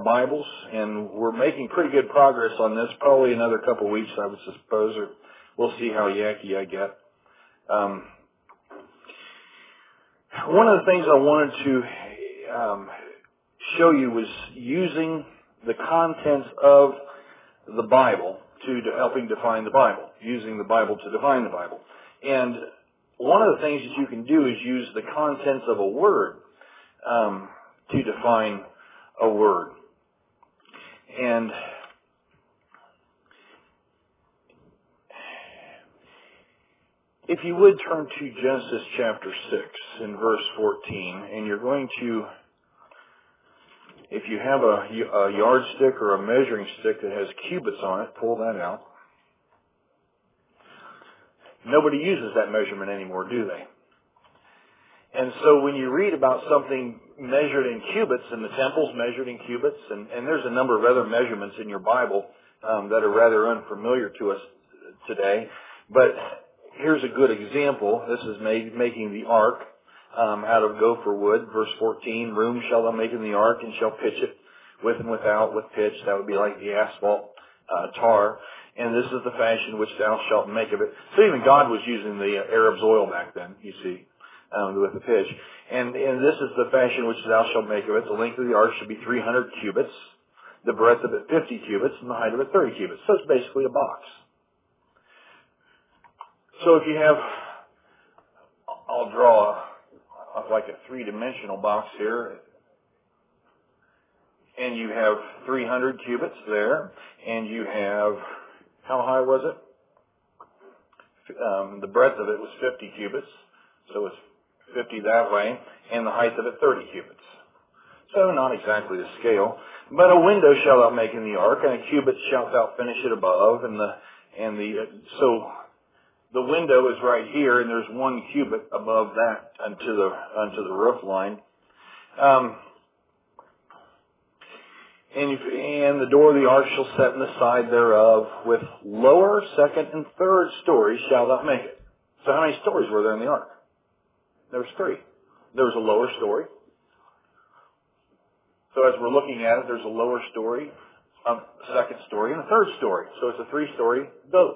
Bibles, and we're making pretty good progress on this. Probably another couple of weeks, I would suppose, or we'll see how yacky I get. One of the things I wanted to show you was using the contents of the Bible to helping define the Bible, using the Bible to define the Bible. And one of the things that you can do is use the contents of a word to define a word. And if you would turn to Genesis chapter 6 in verse 14, and you're going to, if you have a yardstick or a measuring stick that has cubits on it, pull that out. Nobody uses that measurement anymore, do they? And so when you read about something measured in cubits, and the temple's measured in cubits, and there's a number of other measurements in your Bible that are rather unfamiliar to us today, but here's a good example. This is making the ark out of gopher wood. Verse 14, room shall thou make in the ark, and shall pitch it with and without with pitch. That would be like the asphalt tar. And this is the fashion which thou shalt make of it. So even God was using the Arab's oil back then, you see, with the pitch. And this is the fashion which thou shalt make of it. The length of the ark should be 300 cubits, the breadth of it 50 cubits, and the height of it 30 cubits. So it's basically a box. So if you have, I'll draw like a three-dimensional box here, and you have 300 cubits there, and you have, how high was it? The breadth of it was 50 cubits, so it's 50 that way, and the height of it 30 cubits. So not exactly the scale, but a window shalt thou make in the ark, and a cubit shalt thou finish it above, so the window is right here, and there's 1 cubit above that unto the roof line. And the door of the ark shall set in the side thereof, with lower, second, and third stories shalt thou make it. So how many stories were there in the ark? There was 3. There was a lower story. So as we're looking at it, there's a lower story, a second story, and a third story. So it's a 3-story boat.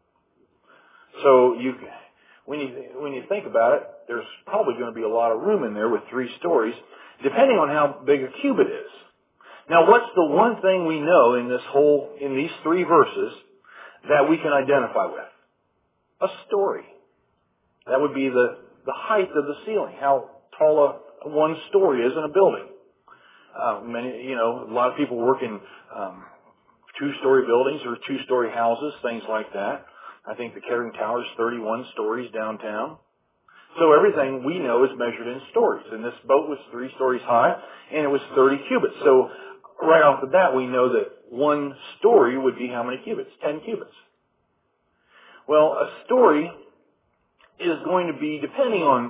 So when you think about it, there's probably going to be a lot of room in there with 3 stories, depending on how big a cubit is. Now, what's the one thing we know in these 3 verses that we can identify with? A story. That would be the height of the ceiling, how tall a 1 story is in a building. A lot of people work in 2-story buildings or 2-story houses, things like that. I think the Kettering Tower is 31 stories downtown. So everything we know is measured in stories. And this boat was 3 stories high, and it was 30 cubits. So right off the bat, we know that 1 story would be how many cubits? 10 cubits. Well, a story is going to be depending on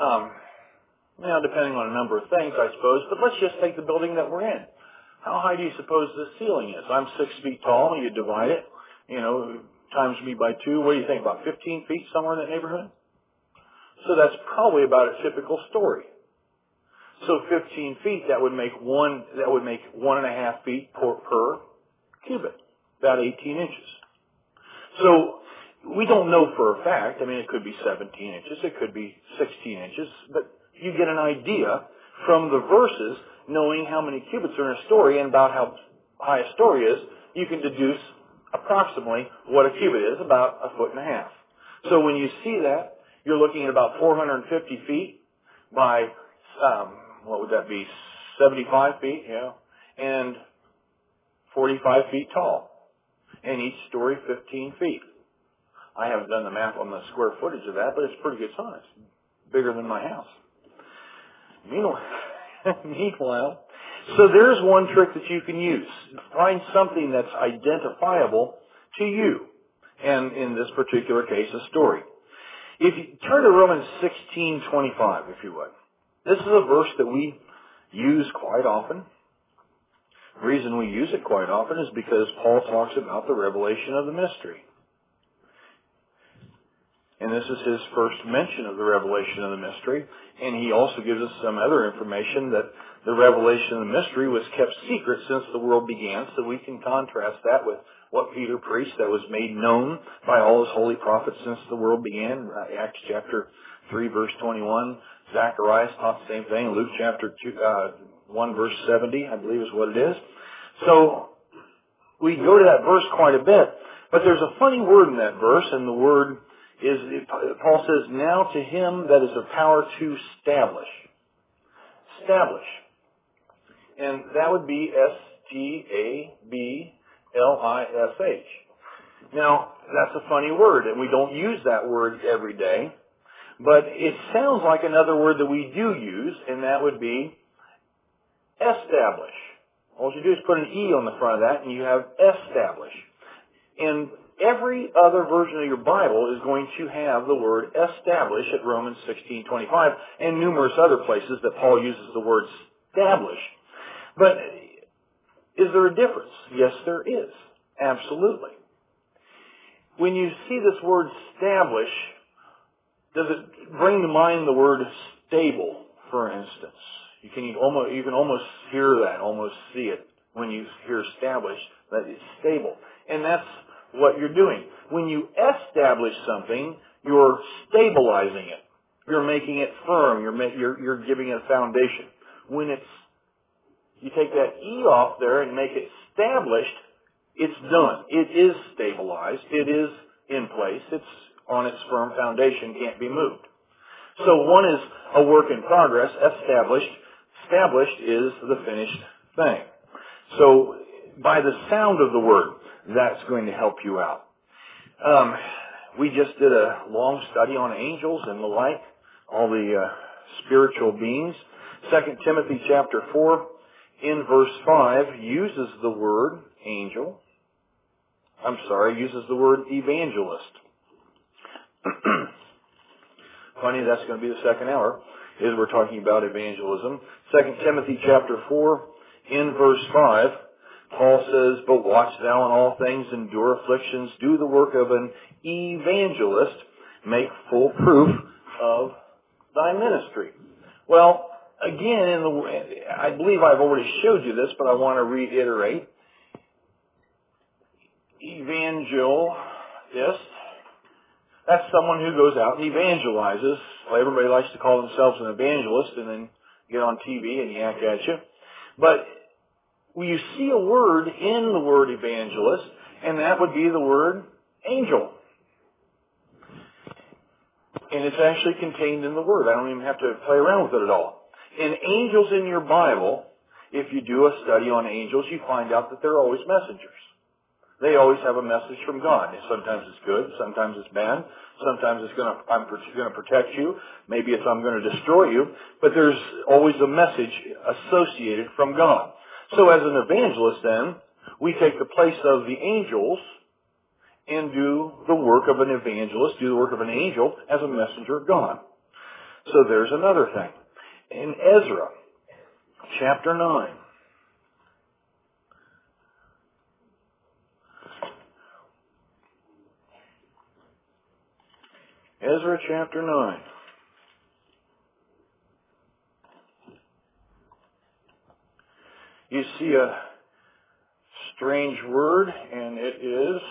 a number of things, I suppose. But let's just take the building that we're in. How high do you suppose the ceiling is? I'm 6 feet tall. You divide it, times me by 2. What do you think, about 15 feet, somewhere in that neighborhood? So that's probably about a typical story. So 15 feet, that would make 1.5 feet per cubit, about 18 inches. So we don't know for a fact. I mean, it could be 17 inches, it could be 16 inches, but you get an idea from the verses, knowing how many cubits are in a story and about how high a story is. You can deduce approximately what a cubit is, about 1.5 feet. So when you see that, you're looking at about 450 feet by, what would that be, 75 feet, and 45 feet tall. And each story 15 feet. I haven't done the math on the square footage of that, but it's pretty good size. Bigger than my house. Meanwhile, so there's one trick that you can use. Find something that's identifiable to you. And in this particular case, a story. If you turn to Romans 16:25, if you would. This is a verse that we use quite often. The reason we use it quite often is because Paul talks about the revelation of the mystery. And this is his first mention of the revelation of the mystery. And he also gives us some other information that The revelation of the mystery was kept secret since the world began, so we can contrast that with what Peter preached that was made known by all his holy prophets since the world began. Acts chapter 3 verse 21. Zacharias taught the same thing. Luke chapter 1 verse 70, I believe is what it is. So we go to that verse quite a bit, but there's a funny word in that verse, and the word is, Paul says, now to him that is the power to establish. Establish. And that would be S-T-A-B-L-I-S-H. Now, that's a funny word, and we don't use that word every day, but it sounds like another word that we do use, and that would be establish. All you do is put an E on the front of that, and you have establish. And every other version of your Bible is going to have the word establish at Romans 16:25, and numerous other places that Paul uses the word establish. But is there a difference? Yes, there is. Absolutely. When you see this word establish, does it bring to mind the word stable, for instance? You can almost hear that, almost see it when you hear establish, that it's stable. And that's what you're doing. When you establish something, you're stabilizing it. You're making it firm. You're giving it a foundation. When you take that E off there and make it established, it's done. It is stabilized. It is in place. It's on its firm foundation, can't be moved. So one is a work in progress. Established is the finished thing. So by the sound of the word, that's going to help you out. We just did a long study on angels and the like, all the spiritual beings. 2 Timothy chapter 4 in verse 5 uses the word angel. Uses the word evangelist. Funny, that's going to be the second hour, is we're talking about evangelism. 2 Timothy chapter 4 in verse 5, Paul says, but watch thou in all things, endure afflictions, do the work of an evangelist, make full proof of thy ministry. Well, again, I believe I've already showed you this, but I want to reiterate. Evangelist, that's someone who goes out and evangelizes. Well, everybody likes to call themselves an evangelist and then get on TV and yak at you. But you see a word in the word evangelist, and that would be the word angel. And it's actually contained in the word. I don't even have to play around with it at all. And angels in your Bible, if you do a study on angels, you find out that they're always messengers. They always have a message from God. Sometimes it's good, sometimes it's bad. Sometimes it's I'm going to protect you. Maybe it's I'm going to destroy you. But there's always a message associated from God. So as an evangelist then, we take the place of the angels and do the work of an evangelist, do the work of an angel as a messenger of God. So there's another thing. In Ezra, chapter 9. Ezra chapter 9. You see a strange word, and it is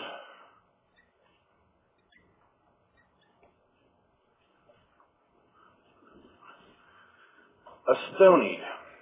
astonied.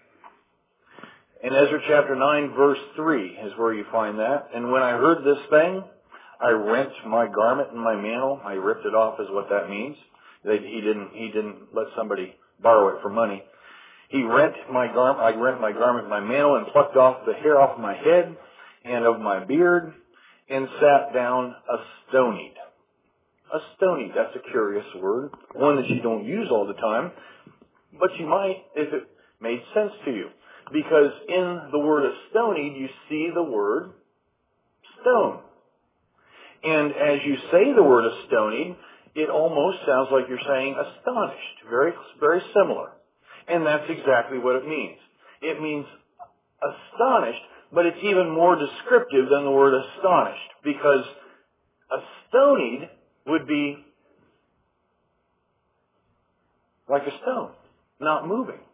In Ezra chapter 9, verse 3 is where you find that. And when I heard this thing, I rent my garment and my mantle. I ripped it off is what that means. He didn't let somebody borrow it for money. I rent my garment and my mantle and plucked off the hair off my head and of my beard and sat down astonied. Astonied, that's a curious word. One that you don't use all the time. But you might if it made sense to you. Because in the word astonied, you see the word stone. And as you say the word astonied, it almost sounds like you're saying astonished. Very, very similar. And that's exactly what it means. It means astonished, but it's even more descriptive than the word astonished. Because astonied would be like a stone, not moving.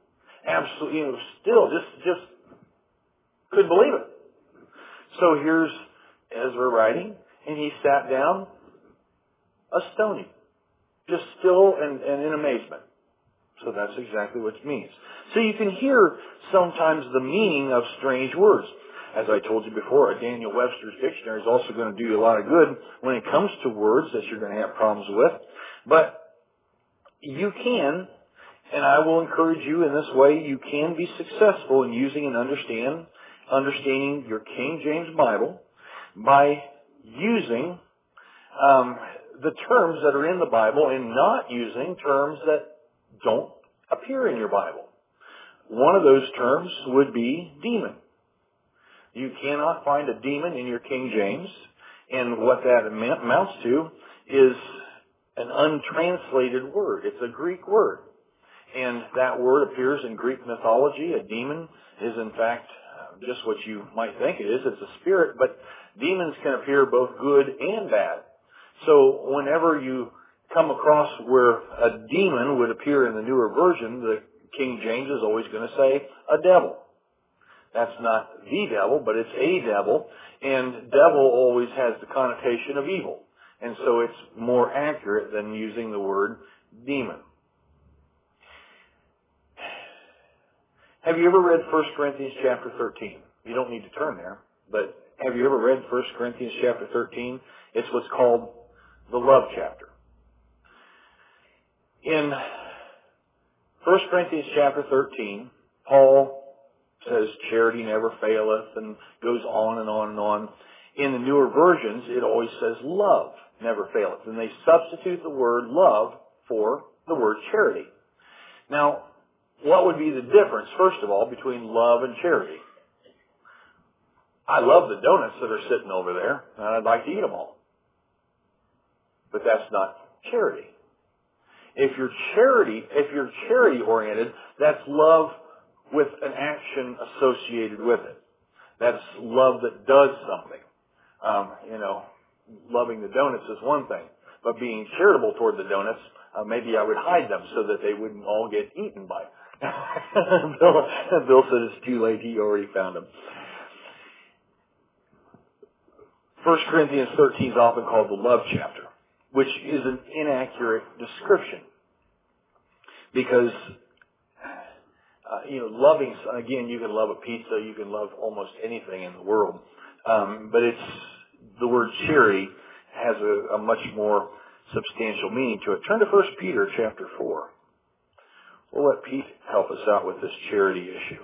Absolutely, still just couldn't believe it. So here's Ezra writing, and he sat down, astounded, just still and in amazement. So that's exactly what it means. So you can hear sometimes the meaning of strange words. As I told you before, a Daniel Webster's dictionary is also going to do you a lot of good when it comes to words that you're going to have problems with. But you can, and I will encourage you in this way, you can be successful in using and understanding your King James Bible by using the terms that are in the Bible and not using terms that don't appear in your Bible. One of those terms would be demon. You cannot find a demon in your King James, and what that amounts to is an untranslated word. It's a Greek word, and that word appears in Greek mythology. A demon is, in fact, just what you might think it is. It's a spirit, but demons can appear both good and bad. So whenever you come across where a demon would appear in the newer version, the King James is always going to say a devil. That's not the devil, but it's a devil, and devil always has the connotation of evil. And so it's more accurate than using the word demon. Have you ever read 1 Corinthians chapter 13? You don't need to turn there, but have you ever read 1 Corinthians chapter 13? It's what's called the love chapter. In 1 Corinthians chapter 13, Paul says charity never faileth and goes on and on and on. In the newer versions, it always says love never faileth. And they substitute the word love for the word charity. Now, what would be the difference, first of all, between love and charity? I love the donuts that are sitting over there, and I'd like to eat them all. But that's not charity. If you're charity oriented, that's love with an action associated with it. That's love that does something. Loving the donuts is one thing, but being charitable toward the donuts, maybe I would hide them so that they wouldn't all get eaten by. Bill said it's too late. He already found them. 1 Corinthians 13 is often called the love chapter, which is an inaccurate description because loving, again, you can love a pizza, you can love almost anything in the world. But the word charity has a much more substantial meaning to it. Turn to 1 Peter chapter 4. We'll let Pete help us out with this charity issue.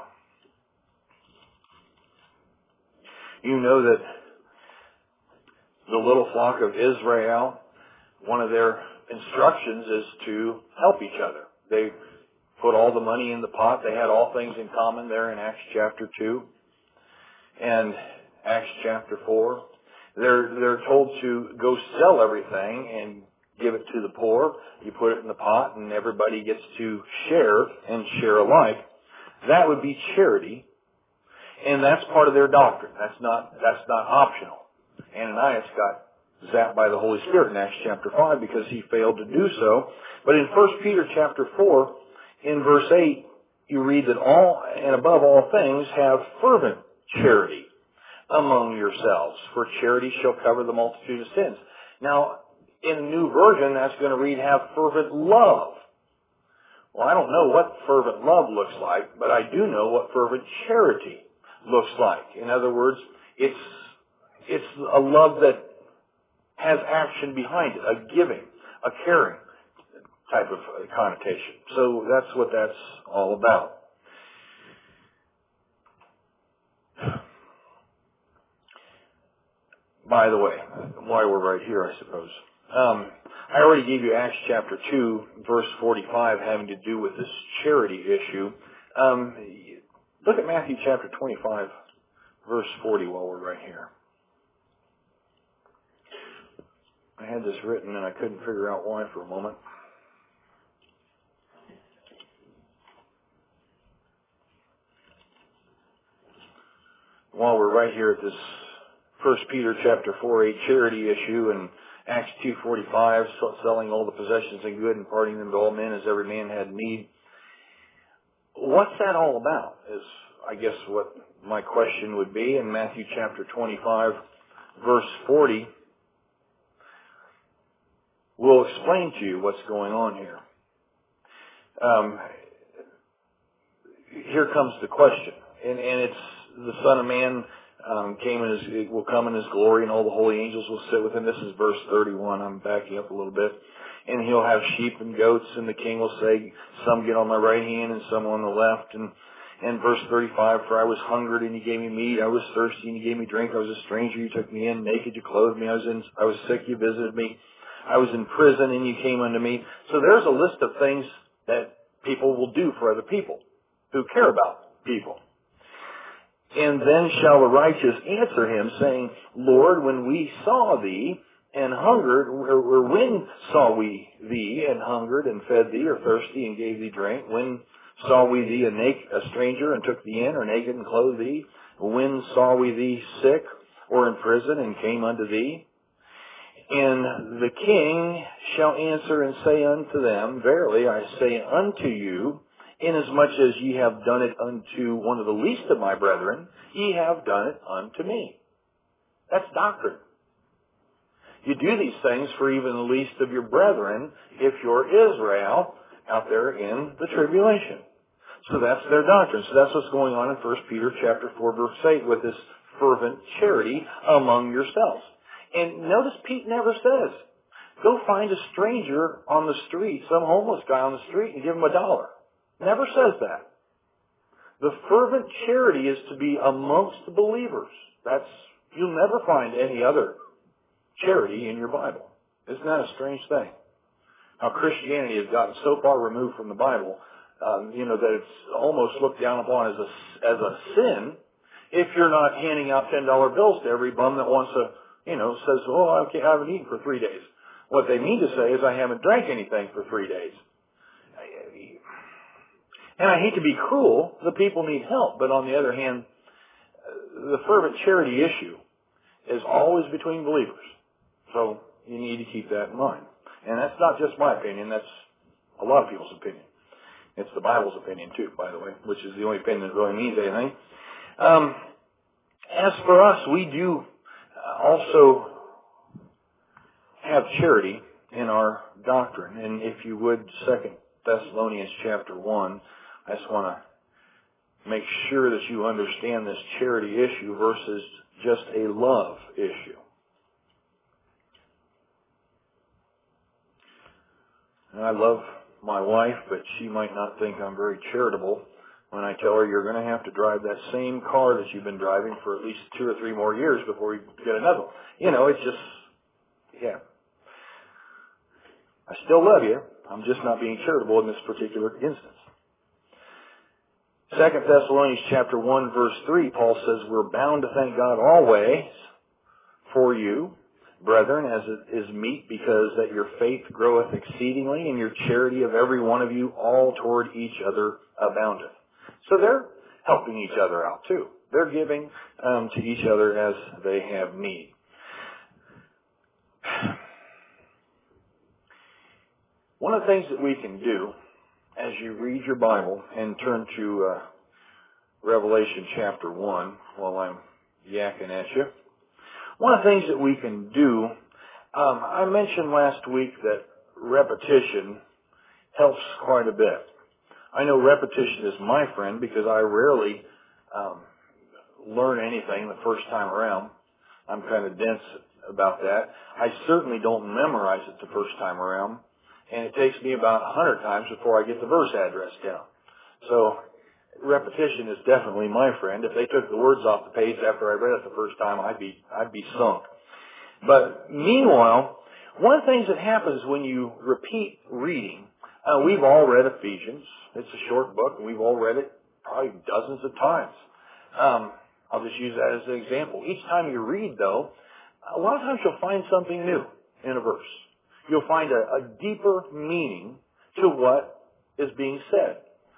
You know that the little flock of Israel, one of their instructions is to help each other. They put all the money in the pot. They had all things in common there in Acts chapter 2 and Acts chapter 4. They're told to go sell everything and give it to the poor. You put it in the pot and everybody gets to share and share alike. That would be charity, and that's part of their doctrine. That's not optional. Ananias got zapped by the Holy Spirit in Acts chapter 5 because he failed to do so. But in 1 Peter chapter 4, in verse 8, you read that all and above all things have fervent charity among yourselves, for charity shall cover the multitude of sins. Now, in the new version, that's going to read have fervent love. Well, I don't know what fervent love looks like, but I do know what fervent charity looks like. In other words, it's a love that has action behind it, a giving, a caring type of connotation. So that's what that's all about. By the way, while we're right here, I suppose, I already gave you Acts chapter 2, verse 45, having to do with this charity issue. Look at Matthew chapter 25, verse 40 while we're right here. I had this written and I couldn't figure out why for a moment. While we're right here at this 1 Peter chapter 4:8 charity issue and Acts 2:45, selling all the possessions and good and parting them to all men as every man had need. What's that all about is, I guess, what my question would be. In Matthew chapter 25, verse 40, we'll explain to you what's going on here. Here comes the question, and it's the Son of Man will come in His glory, and all the holy angels will sit with Him. This is verse 31. I'm backing up a little bit. And He'll have sheep and goats, and the King will say, some get on my right hand and some on the left. And verse 35, for I was hungry and you gave me meat. I was thirsty and you gave me drink. I was a stranger, you took me in. Naked, you clothed me. I was sick, you visited me. I was in prison and you came unto me. So there's a list of things that people will do for other people who care about people. And then shall the righteous answer Him, saying, Lord, when we saw Thee and hungered, or when saw we Thee and hungered and fed Thee, or thirsty and gave Thee drink? When saw we Thee a stranger and took Thee in, or naked and clothed Thee? When saw we Thee sick or in prison and came unto Thee? And the King shall answer and say unto them, verily I say unto you, inasmuch as ye have done it unto one of the least of my brethren, ye have done it unto me. That's doctrine. You do these things for even the least of your brethren if you're Israel out there in the tribulation. So that's their doctrine. So that's what's going on in 1 Peter chapter 4, verse 8 with this fervent charity among yourselves. And notice Pete never says, go find a stranger on the street, some homeless guy on the street, and give him $1. Never says that. The fervent charity is to be amongst the believers. You'll never find any other charity in your Bible. Isn't that a strange thing? How Christianity has gotten so far removed from the Bible, that it's almost looked down upon as a sin if you're not handing out $10 bills to every bum that wants says, I haven't eaten for 3 days. What they mean to say is I haven't drank anything for 3 days. And I hate to be cruel, the people need help, but on the other hand, the fervent charity issue is always between believers. So you need to keep that in mind. And that's not just my opinion, that's a lot of people's opinion. It's the Bible's opinion too, by the way, which is the only opinion that really means anything. As for us, we do also have charity in our doctrine. And if you would, 2 Thessalonians chapter 1, I just want to make sure that you understand this charity issue versus just a love issue. And I love my wife, but she might not think I'm very charitable when I tell her you're going to have to drive that same car that you've been driving for at least 2 or 3 more years before you get another one. It's just, yeah. I still love you. I'm just not being charitable in this particular instance. 2 Thessalonians chapter 1, verse 3, Paul says, we're bound to thank God always for you, brethren, as it is meet, because that your faith groweth exceedingly, and your charity of every one of you all toward each other aboundeth. So they're helping each other out too. They're giving to each other as they have need. One of the things that we can do as you read your Bible and turn to Revelation chapter 1 while I'm yakking at you, one of the things that we can do, I mentioned last week that repetition helps quite a bit. I know repetition is my friend because I rarely learn anything the first time around. I'm kind of dense about that. I certainly don't memorize it the first time around, and it takes me about 100 times before I get the verse address down. So repetition is definitely my friend. If they took the words off the page after I read it the first time, I'd be sunk. But meanwhile, one of the things that happens when you repeat reading, we've all read Ephesians. It's a short book, and we've all read it probably dozens of times. I'll just use that as an example. Each time you read, though, a lot of times you'll find something new in a verse. You'll find a deeper meaning to what is being said.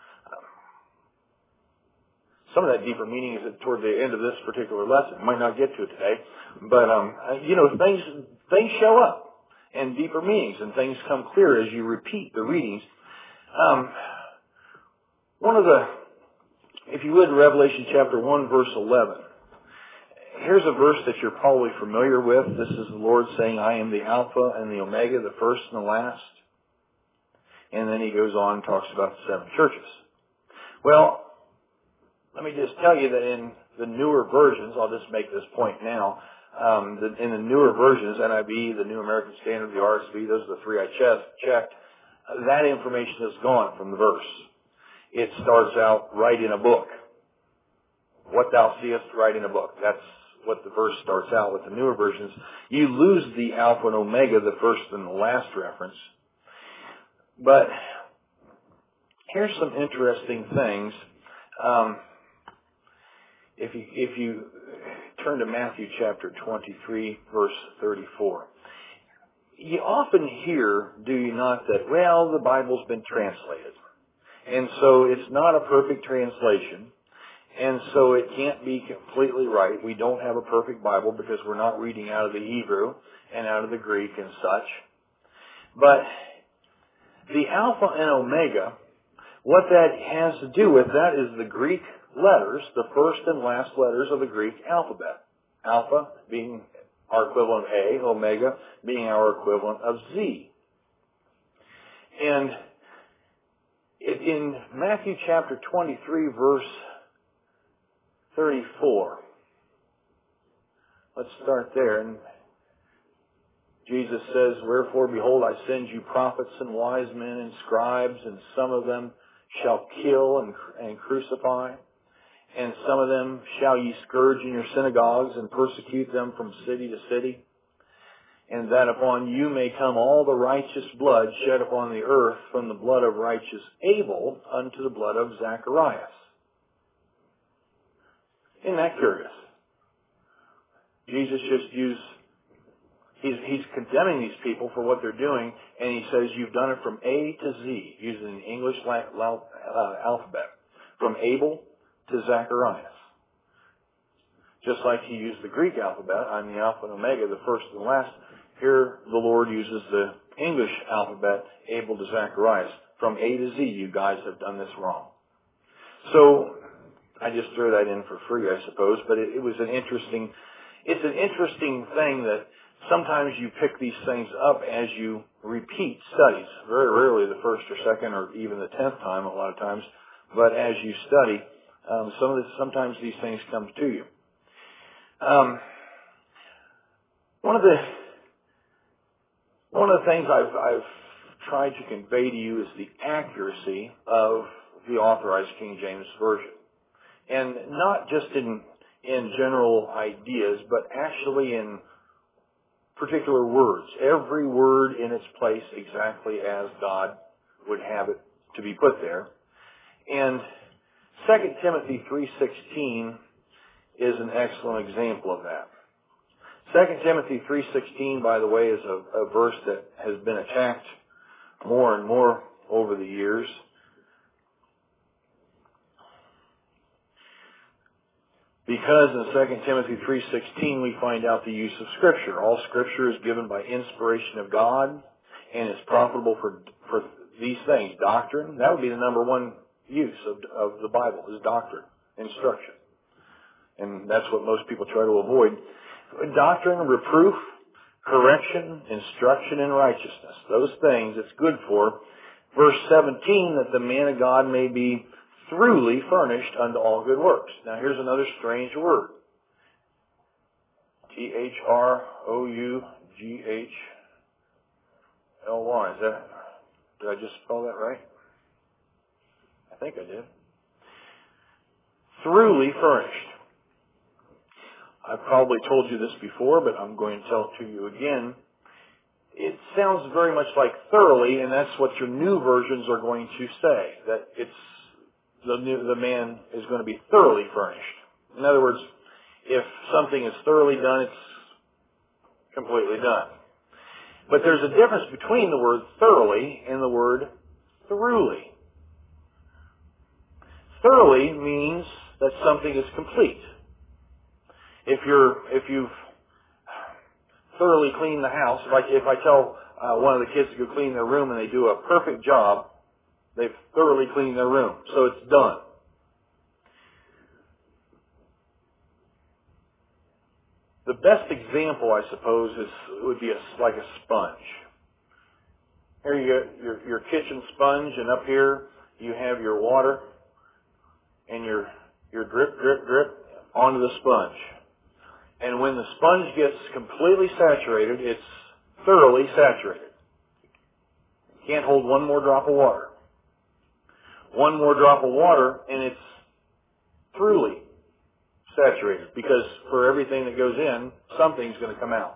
Some of that deeper meaning is toward the end of this particular lesson. Might not get to it today, but things show up and deeper meanings, and things come clear as you repeat the readings. if you would, Revelation chapter 1, verse 11. Here's a verse that you're probably familiar with. This is the Lord saying, I am the Alpha and the Omega, the first and the last. And then he goes on and talks about the seven churches. Well, let me just tell you that in the newer versions, I'll just make this point now, in the newer versions, NIV, the New American Standard, the RSV, those are the three I checked, that information is gone from the verse. It starts out, write in a book. What thou seest, write in a book. That's what the verse starts out with. The newer versions, you lose the Alpha and Omega, the first and the last reference. But here's some interesting things. If you turn to Matthew chapter 23, verse 34, you often hear, do you not, that, well, the Bible's been translated. And so it's not a perfect translation. And so it can't be completely right. We don't have a perfect Bible because we're not reading out of the Hebrew and out of the Greek and such. But the Alpha and Omega, what that has to do with, that is the Greek letters, the first and last letters of the Greek alphabet. Alpha being our equivalent of A, Omega being our equivalent of Z. And in Matthew chapter 23, verse 34. Let's start there. And Jesus says, wherefore, behold, I send you prophets and wise men and scribes, and some of them shall kill and crucify, and some of them shall ye scourge in your synagogues and persecute them from city to city, and that upon you may come all the righteous blood shed upon the earth, from the blood of righteous Abel unto the blood of Zacharias. Isn't that curious? Jesus just he's condemning these people for what they're doing, and he says you've done it from A to Z, using the English alphabet, from Abel to Zacharias. Just like he used the Greek alphabet, I'm the Alpha and Omega, the first and the last. Here the Lord uses the English alphabet, Abel to Zacharias. From A to Z, you guys have done this wrong. So I just threw that in for free, I suppose, but it's an interesting thing that sometimes you pick these things up as you repeat studies. Very rarely the first or second or even the 10th time, a lot of times, but as you study, sometimes these things come to you. One of the things I've tried to convey to you is the accuracy of the Authorized King James Version. And not just in general ideas, but actually in particular words. Every word in its place exactly as God would have it to be put there. And 2 Timothy 3:16 is an excellent example of that. 2 Timothy 3:16, by the way, is a verse that has been attacked more and more over the years. Because in 2 Timothy 3:16 we find out the use of Scripture. All Scripture is given by inspiration of God and is profitable for these things. Doctrine, that would be the number one use of the Bible, is doctrine, instruction. And that's what most people try to avoid. Doctrine, reproof, correction, instruction in righteousness. Those things it's good for. Verse 17, that the man of God may be throughly furnished unto all good works. Now here's another strange word. T-H-R-O-U-G-H-L-Y. Did I just spell that right? I think I did. Throughly furnished. I've probably told you this before, but I'm going to tell it to you again. It sounds very much like thoroughly, and that's what your new versions are going to say, that the man is going to be thoroughly furnished. In other words, if something is thoroughly done, it's completely done. But there's a difference between the word thoroughly and the word throughly. Thoroughly means that something is complete. If you've thoroughly cleaned the house, if I tell one of the kids to go clean their room and they do a perfect job, They've thoroughly cleaned their room, so it's done. The best example, I suppose, would be like a sponge. Here you got your kitchen sponge, and up here you have your water and your drip, drip, drip onto the sponge. And when the sponge gets completely saturated, it's thoroughly saturated. Can't hold one more drop of water. One more drop of water, and it's truly saturated, because for everything that goes in, something's going to come out.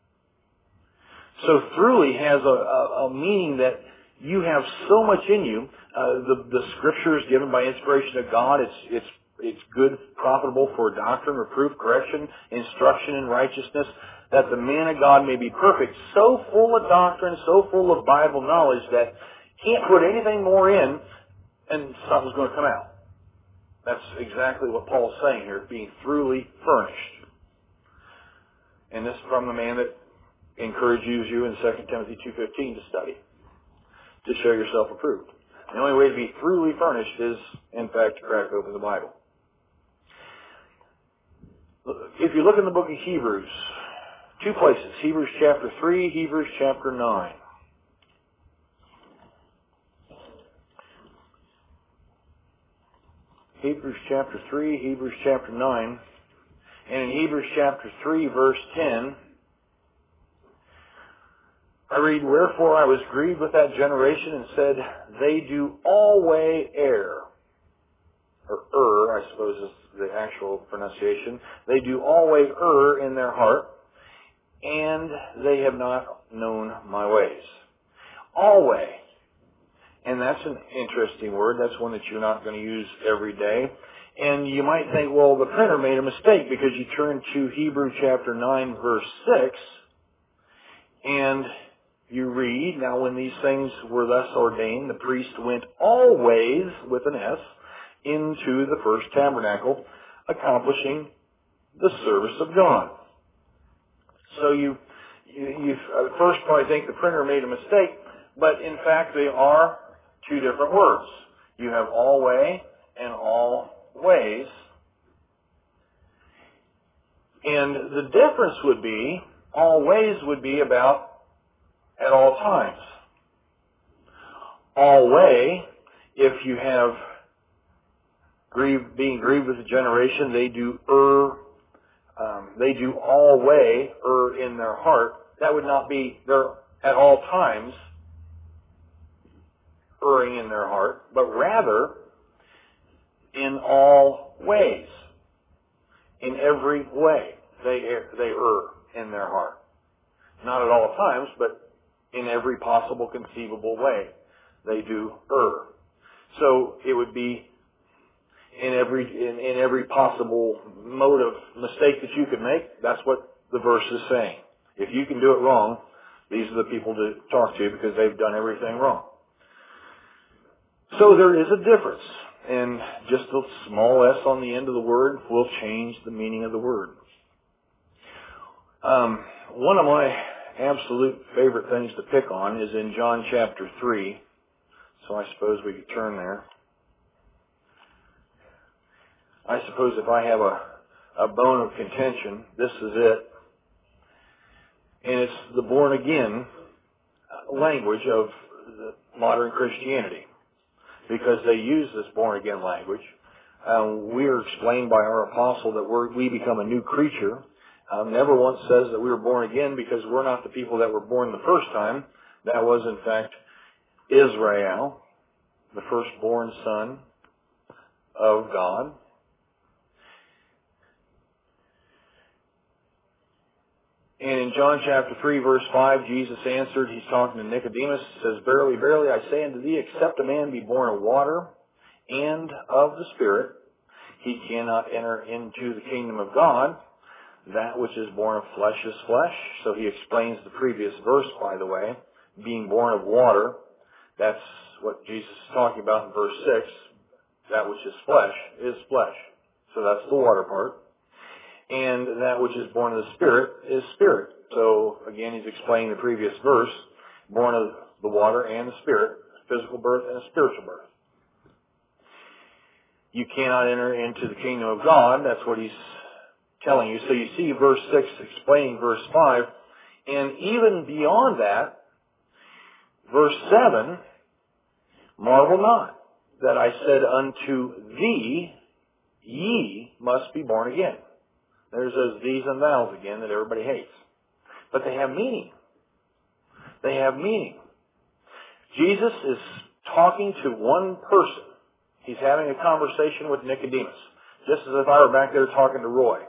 So truly has a meaning that you have so much in you. The scriptures given by inspiration of God, it's good, profitable for doctrine, reproof, correction, instruction in righteousness, that the man of God may be perfect, so full of doctrine, so full of Bible knowledge that can't put anything more in and something's going to come out. That's exactly what Paul's saying here, being thoroughly furnished. And this is from the man that encourages you in 2 Timothy 2:15 to study, to show yourself approved. The only way to be thoroughly furnished is, in fact, to crack open the Bible. If you look in the book of Hebrews, two places, Hebrews chapter 3, Hebrews chapter 9. Hebrews chapter 3, Hebrews chapter 9. And in Hebrews chapter 3, verse 10, I read, "Wherefore I was grieved with that generation, and said, They do always err." Or I suppose is the actual pronunciation. "They do always err in their heart, and they have not known my ways." Always. And that's an interesting word. That's one that you're not going to use every day. And you might think, well, the printer made a mistake, because you turn to Hebrews chapter 9, verse 6, and you read, "Now when these things were thus ordained, the priest went always," with an S, "into the first tabernacle, accomplishing the service of God." So you at first probably think the printer made a mistake, but in fact they are two different words. You have always and always. And the difference would be, always would be about at all times. Always, if you have being grieved with the generation, they do always err in their heart. That would not be they're at all times erring in their heart, but rather in all ways. In every way, they err in their heart. Not at all times, but in every possible conceivable way, they do err. So it would be in every possible mode of mistake that you could make. That's what the verse is saying. If you can do it wrong, these are the people to talk to, because they've done everything wrong. So there is a difference, and just a small s on the end of the word will change the meaning of the word. One of my absolute favorite things to pick on is in John chapter 3, so I suppose we could turn there. I suppose if I have a bone of contention, this is it. And it's the born again language of the modern Christianity, because they use this born again language. We are explained by our apostle that we become a new creature. Never once says that we were born again, because we're not the people that were born the first time. That was, in fact, Israel, the firstborn son of God. And in John chapter 3, verse 5, Jesus answered, he's talking to Nicodemus, says, "Verily, verily, I say unto thee, except a man be born of water and of the Spirit, he cannot enter into the kingdom of God. That which is born of flesh is flesh." So he explains the previous verse, by the way, being born of water. That's what Jesus is talking about in verse 6. That which is flesh is flesh. So that's the water part. And that which is born of the Spirit is spirit. So again, he's explaining the previous verse, born of the water and the Spirit, physical birth and a spiritual birth. You cannot enter into the kingdom of God. That's what he's telling you. So you see verse 6 explaining verse 5. And even beyond that, verse 7, marvel not that I said unto thee, ye must be born again. There's those these and thous again that everybody hates. But they have meaning. They have meaning. Jesus is talking to one person. He's having a conversation with Nicodemus, just as if I were back there talking to Roy.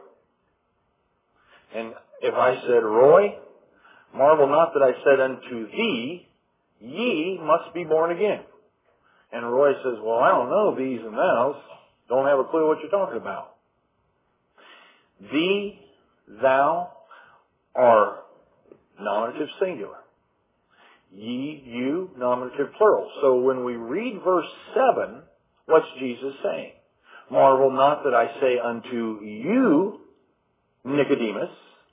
And if I said, Roy, marvel not that I said unto thee, ye must be born again. And Roy says, well, I don't know these and thous. Don't have a clue what you're talking about. Thee, thou, are nominative singular. Ye, you, nominative plural. So when we read verse 7, what's Jesus saying? Marvel not that I say unto you, Nicodemus,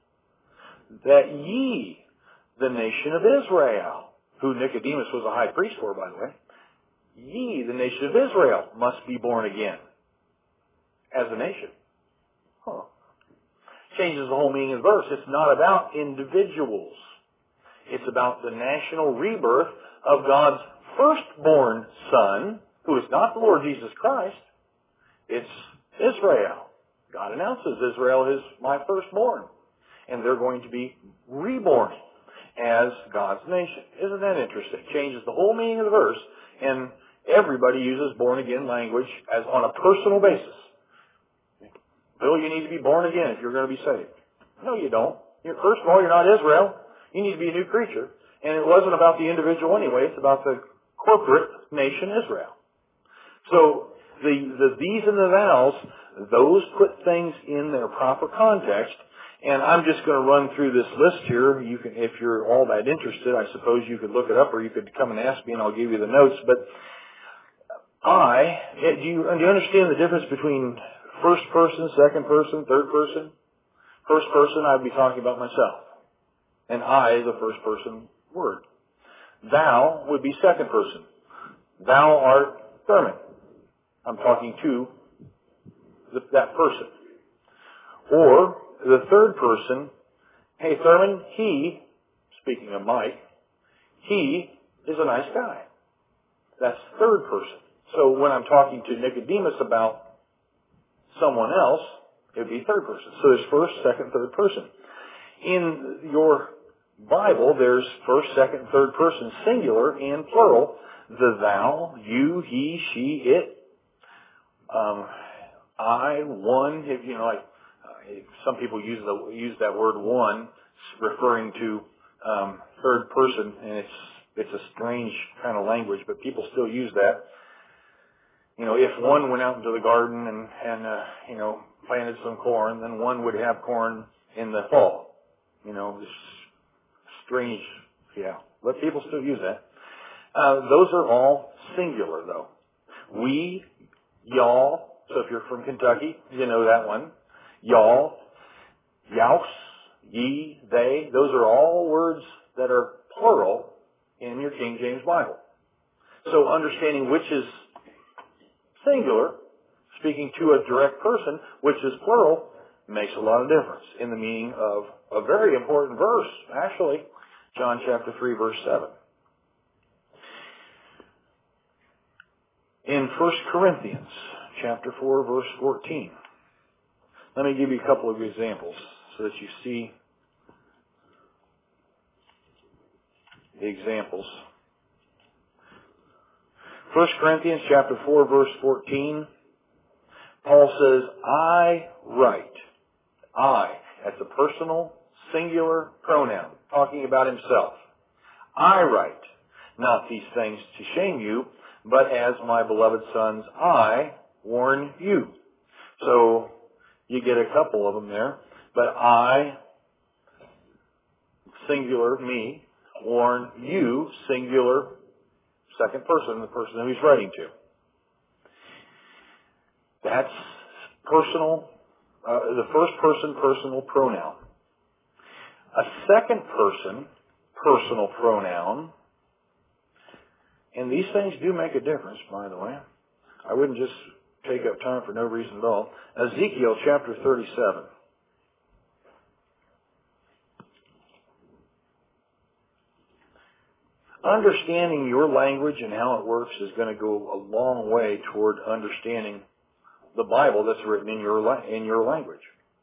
that ye, the nation of Israel, who Nicodemus was a high priest for, by the way, ye, the nation of Israel, must be born again as a nation. Changes the whole meaning of the verse. It's not about individuals. It's about the national rebirth of God's firstborn Son, who is not the Lord Jesus Christ. It's Israel. God announces Israel is my firstborn. And they're going to be reborn as God's nation. Isn't that interesting? Changes the whole meaning of the verse, and everybody uses born again language as on a personal basis. Bill, you need to be born again if you're going to be saved. No, you don't. First of all, you're not Israel. You need to be a new creature. And it wasn't about the individual anyway. It's about the corporate nation Israel. So the these and the thous, those put things in their proper context. And I'm just going to run through this list here. You can, if you're all that interested, I suppose you could look it up, or you could come and ask me and I'll give you the notes. But do you understand the difference between first person, second person, third person? First person, I'd be talking about myself. And I is a first person word. Thou would be second person. Thou art Thurman. I'm talking to that person. Or the third person, hey Thurman, he, speaking of Mike, he is a nice guy. That's third person. So when I'm talking to Nicodemus about someone else, it would be third person. So there's first, second, third person. In your Bible, there's first, second, third person, singular and plural. The thou, you, he, she, it, I, one. Like some people use that word one, referring to third person, and it's a strange kind of language, but people still use that. If one went out into the garden and planted some corn, then one would have corn in the fall. This strange, but people still use that. Those are all singular, though. We, y'all. So if you're from Kentucky, you know that one. Y'all, youse, ye, they. Those are all words that are plural in your King James Bible. So understanding which is singular, speaking to a direct person, which is plural, makes a lot of difference in the meaning of a very important verse, actually, John chapter 3, verse 7. In 1 Corinthians chapter 4, verse 14, let me give you a couple of examples so that you see the examples. 1 Corinthians chapter 4, verse 14, Paul says, I write. I. That's a personal, singular pronoun, talking about himself. I write not these things to shame you, but as my beloved sons, I warn you. So you get a couple of them there. But I, singular, me, warn you, singular, second person, the person who he's writing to. That's personal, the first person personal pronoun. A second person personal pronoun, And these things do make a difference, by the way. I wouldn't just take up time for no reason at all. Ezekiel chapter 37. Understanding your language and how it works is going to go a long way toward understanding the Bible that's written in your language.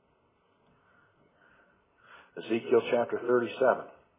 Ezekiel chapter 37.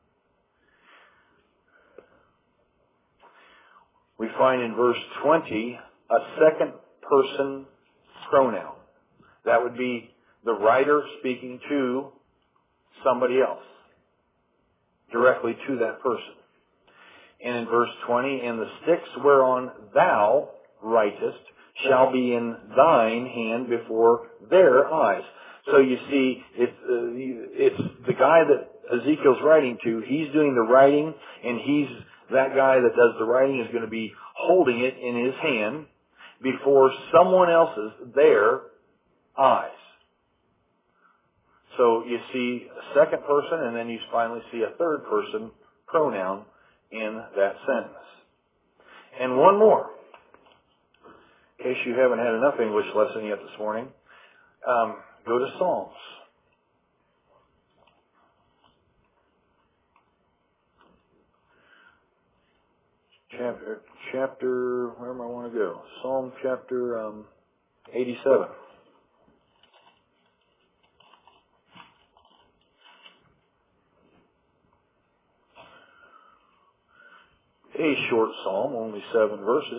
We find in verse 20 a second person pronoun. That would be the writer speaking to somebody else, directly to that person. And in verse 20, and the sticks whereon thou writest shall be in thine hand before their eyes. So you see, it's the guy that Ezekiel's writing to. He's doing the writing, and that guy that does the writing is going to be holding it in his hand before someone else's, their eyes. So you see a second person, and then you finally see a third person pronoun in that sentence. And one more, in case you haven't had enough English lesson yet this morning, go to Psalms. Chapter, where am I want to go? Psalm chapter 87. A short psalm, only 7 verses.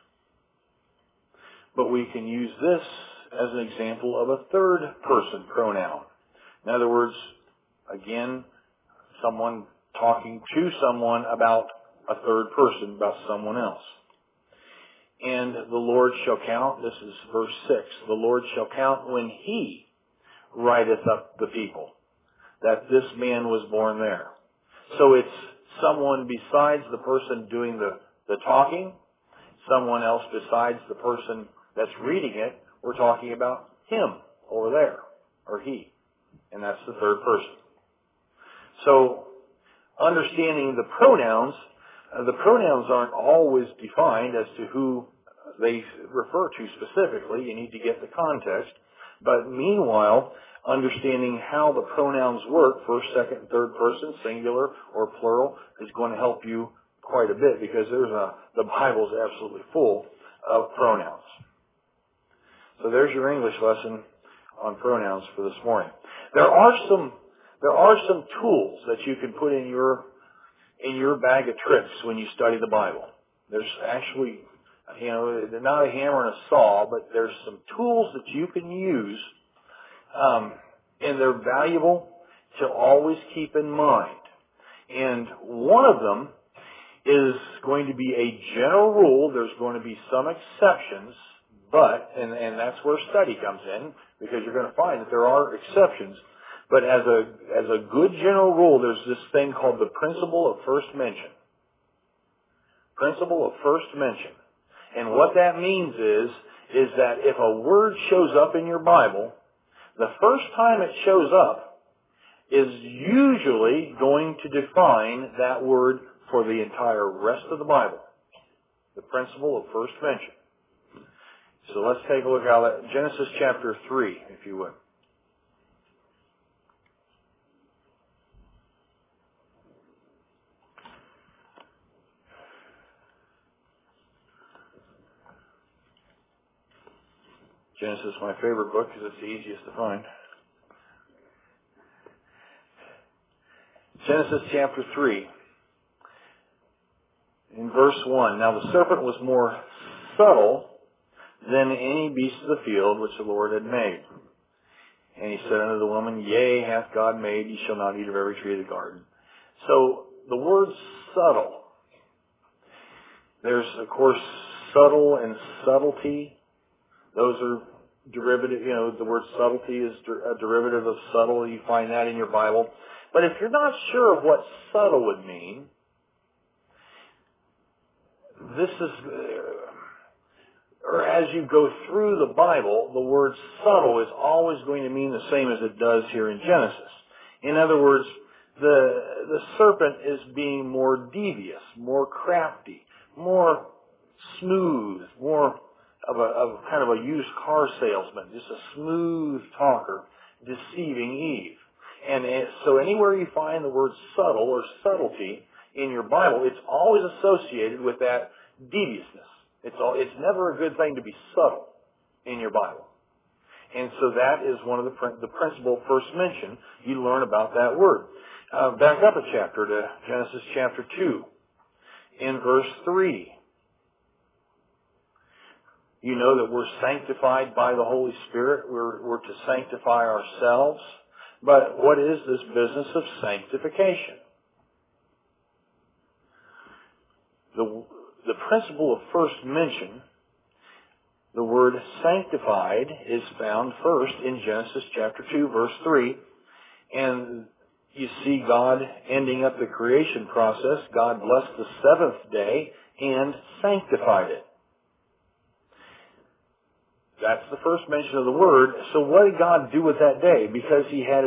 But we can use this as an example of a third person pronoun. In other words, again, someone talking to someone about a third person, about someone else. And the Lord shall count, this is verse 6, the Lord shall count when he writeth up the people, that this man was born there. So it's someone besides the person doing the talking, someone else besides the person that's reading it. We're talking about him over there, or he. And that's the third person. So, understanding the pronouns aren't always defined as to who they refer to specifically. You need to get the context. But meanwhile, understanding how the pronouns work, first, second, and third person, singular or plural, is going to help you quite a bit, because the Bible is absolutely full of pronouns. So there's your English lesson on pronouns for this morning. There are some tools that you can put in your bag of tricks when you study the Bible. There's actually, they're not a hammer and a saw, but there's some tools that you can use, and they're valuable to always keep in mind. And one of them is going to be a general rule. There's going to be some exceptions, but, and that's where study comes in, because you're going to find that there are exceptions. But as a good general rule, there's this thing called the principle of first mention. Principle of first mention. And what that means is that if a word shows up in your Bible, the first time it shows up is usually going to define that word for the entire rest of the Bible. The principle of first mention. So let's take a look at Genesis chapter 3, if you would. Genesis is my favorite book because it's the easiest to find. Genesis chapter 3, in verse 1. Now the serpent was more subtle than any beast of the field which the Lord had made. And he said unto the woman, Yea, hath God made, ye shall not eat of every tree of the garden. So the word subtle, there's of course subtle and subtlety. Those are derivative, the word subtlety is a derivative of subtle. You find that in your Bible. But if you're not sure of what subtle would mean, or as you go through the Bible, the word subtle is always going to mean the same as it does here in Genesis. In other words, the serpent is being more devious, more crafty, more smooth, more of kind of a used car salesman, just a smooth talker, deceiving Eve. And so anywhere you find the word subtle or subtlety in your Bible, it's always associated with that deviousness. It's never a good thing to be subtle in your Bible. And so that is one of the principle first mentioned. You learn about that word. Back up a chapter to Genesis chapter 2 in verse 3. You know that we're sanctified by the Holy Spirit. We're to sanctify ourselves. But what is this business of sanctification? The principle of first mention, the word sanctified, is found first in Genesis chapter 2, verse 3. And you see God ending up the creation process. God blessed the seventh day and sanctified it. That's the first mention of the word. So what did God do with that day? Because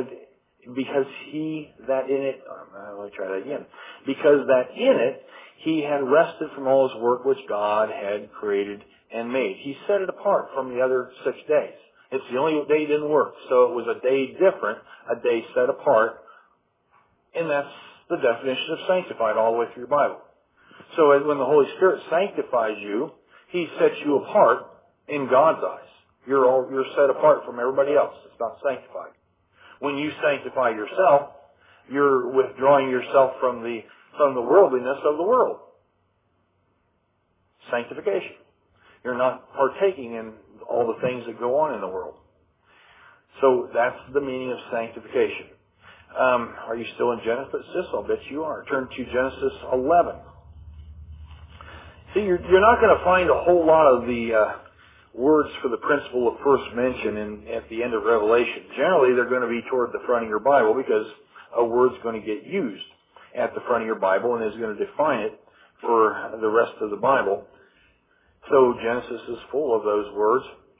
that in it, he had rested from all his work which God had created and made. He set it apart from the other 6 days. It's the only day he didn't work. So it was a day different, a day set apart. And that's the definition of sanctified all the way through your Bible. So when the Holy Spirit sanctifies you, he sets you apart in God's eyes. You're set apart from everybody else. It's not sanctified. When you sanctify yourself, you're withdrawing yourself from the worldliness of the world. Sanctification. You're not partaking in all the things that go on in the world. So that's the meaning of sanctification. Are you still in Genesis? I'll bet you are. Turn to Genesis 11. See, you're not going to find a whole lot of the words for the principle of first mention at the end of Revelation. Generally, they're going to be toward the front of your Bible because a word's going to get used at the front of your Bible and is going to define it for the rest of the Bible. So Genesis is full of those words.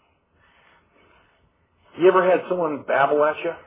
You ever had someone babble at you?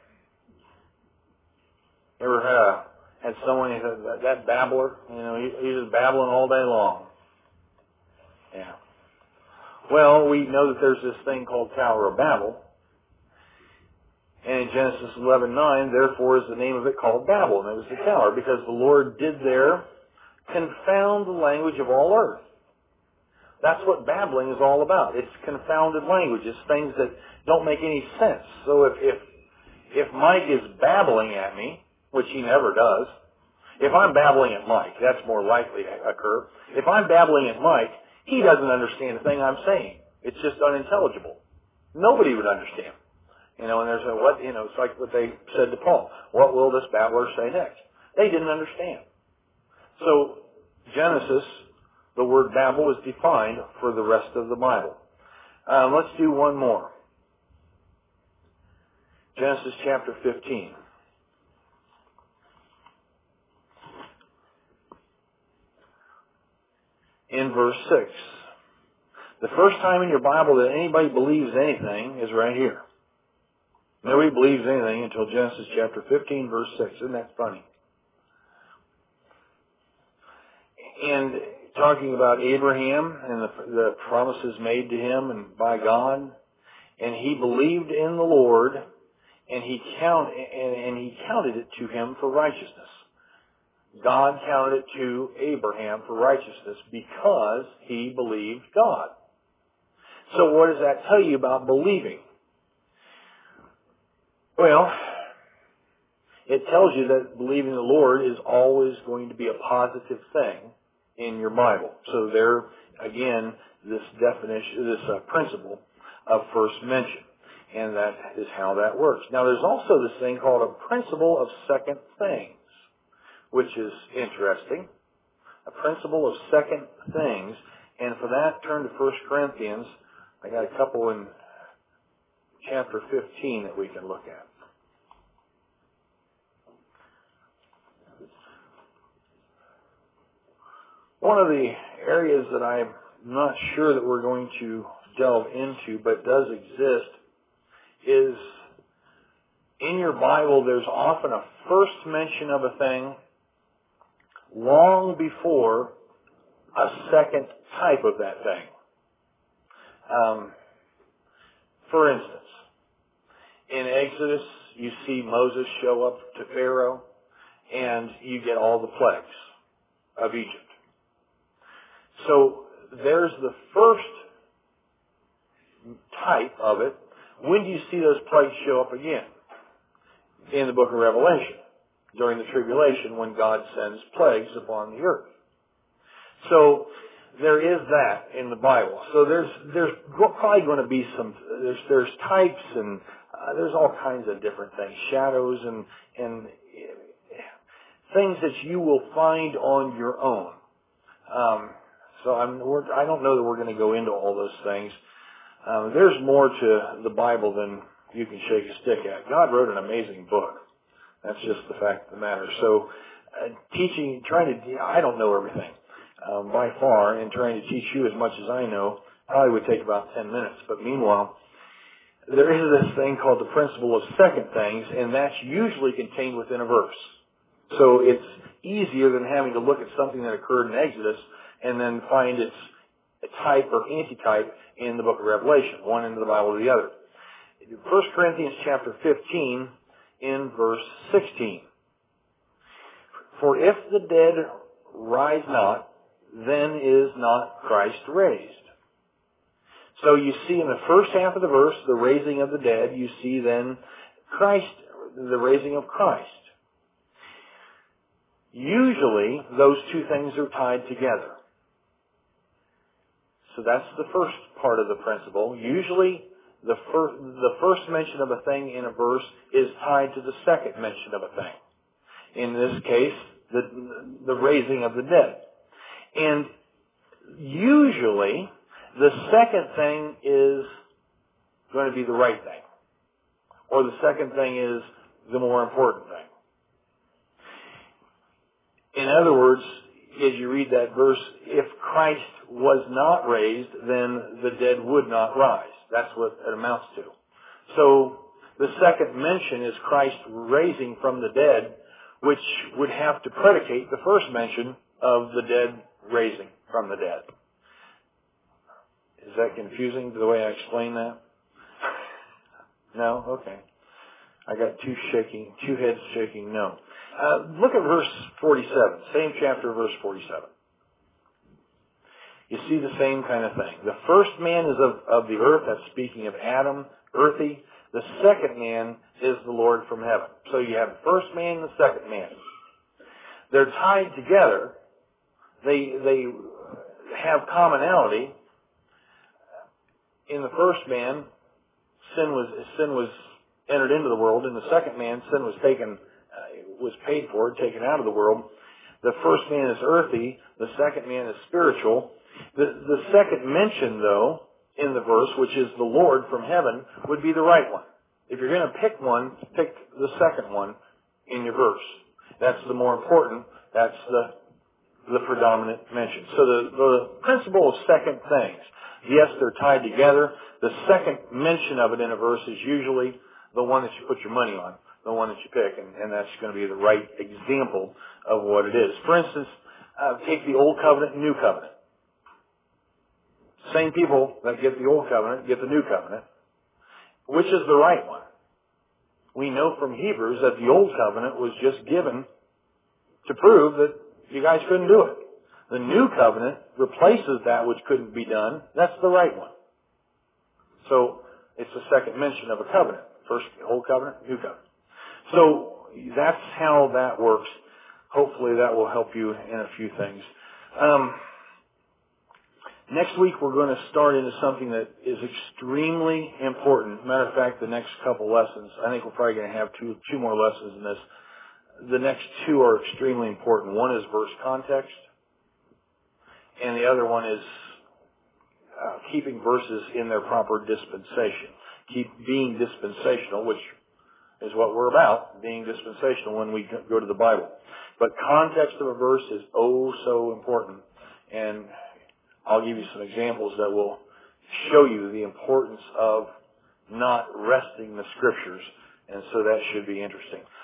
Ever had someone, that babbler? You know, he's just babbling all day long. Yeah. Well, we know that there's this thing called Tower of Babel. And in Genesis 11:9, therefore is the name of it called Babel. And it was the tower because the Lord did there confound the language of all earth. That's what babbling is all about. It's confounded language. It's things that don't make any sense. So if Mike is babbling at me, which he never does, if I'm babbling at Mike, that's more likely to occur. If I'm babbling at Mike, he doesn't understand the thing I'm saying. It's just unintelligible. Nobody would understand. You know, and it's like what they said to Paul. What will this babbler say next? They didn't understand. So, Genesis, the word babble is defined for the rest of the Bible. Let's do one more. Genesis chapter 15. In verse 6. The first time in your Bible that anybody believes anything is right here. Nobody believes anything until Genesis chapter 15, verse 6. Isn't that funny? And talking about Abraham and the promises made to him and by God, and he believed in the Lord, and he counted it to him for righteousness. God counted it to Abraham for righteousness because he believed God. So what does that tell you about believing? Well, it tells you that believing the Lord is always going to be a positive thing in your Bible. So there, again, this definition, this principle of first mention. And that is how that works. Now, there's also this thing called a principle of second things, which is interesting. A principle of second things. And for that, turn to 1 Corinthians. I got a couple in chapter 15 that we can look at. One of the areas that I'm not sure that we're going to delve into, but does exist, is in your Bible there's often a first mention of a thing long before a second type of that thing. For instance, in Exodus, you see Moses show up to Pharaoh, and you get all the plagues of Egypt. So there's the first type of it. When do you see those plagues show up again? In the book of Revelation, during the tribulation, when God sends plagues upon the earth. So there is that in the Bible. So there's probably going to be there's types and there's all kinds of different things, shadows and things that you will find on your own. So I don't know that we're going to go into all those things. There's more to the Bible than you can shake a stick at. God wrote an amazing book. That's just the fact of the matter. So I don't know everything by far, and trying to teach you as much as I know probably would take about 10 minutes. But meanwhile, there is this thing called the principle of second things, and that's usually contained within a verse. So it's easier than having to look at something that occurred in Exodus and then find its type or antitype in the book of Revelation, one into the Bible or the other. 1 Corinthians chapter 15 in verse 16. For if the dead rise not, then is not Christ raised. So you see in the first half of the verse, the raising of the dead. You see then Christ, the raising of Christ. Usually, those two things are tied together. So that's the first part of the principle. Usually, the first mention of a thing in a verse is tied to the second mention of a thing. In this case, the raising of the dead. And usually, the second thing is going to be the right thing. Or the second thing is the more important thing. In other words, as you read that verse, if Christ was not raised, then the dead would not rise. That's what it amounts to. So the second mention is Christ raising from the dead, which would have to predicate the first mention of the dead raising from the dead. Is that confusing the way I explain that? No? Okay. I got two heads shaking no. Look at verse 47, same chapter, verse 47. You see the same kind of thing. The first man is of the earth, that's speaking of Adam, earthy. The second man is the Lord from heaven. So you have the first man and the second man. They're tied together. They have commonality. In the first man, sin was entered into the world. In the second man, sin was paid for, taken out of the world. The first man is earthy. The second man is spiritual. The second mention, though, in the verse, which is the Lord from heaven, would be the right one. If you're going to pick one, pick the second one in your verse. That's the more important. That's the predominant mention. So the principle of second things. Yes, they're tied together. The second mention of it in a verse is usually the one that you put your money on, the one that you pick, and that's going to be the right example of what it is. For instance, take the Old Covenant and New Covenant. Same people that get the Old Covenant get the New Covenant. Which is the right one? We know from Hebrews that the Old Covenant was just given to prove that you guys couldn't do it. The New Covenant replaces that which couldn't be done. That's the right one. So it's the second mention of a covenant. First Old Covenant, New Covenant. So that's how that works. Hopefully that will help you in a few things. Next week we're going to start into something that is extremely important. Matter of fact, the next couple lessons, I think we're probably going to have two more lessons in this. The next two are extremely important. One is verse context, and the other one is keeping verses in their proper dispensation. Keep being dispensational, which is what we're about, being dispensational when we go to the Bible. But context of a verse is oh so important. And I'll give you some examples that will show you the importance of not wresting the Scriptures. And so that should be interesting.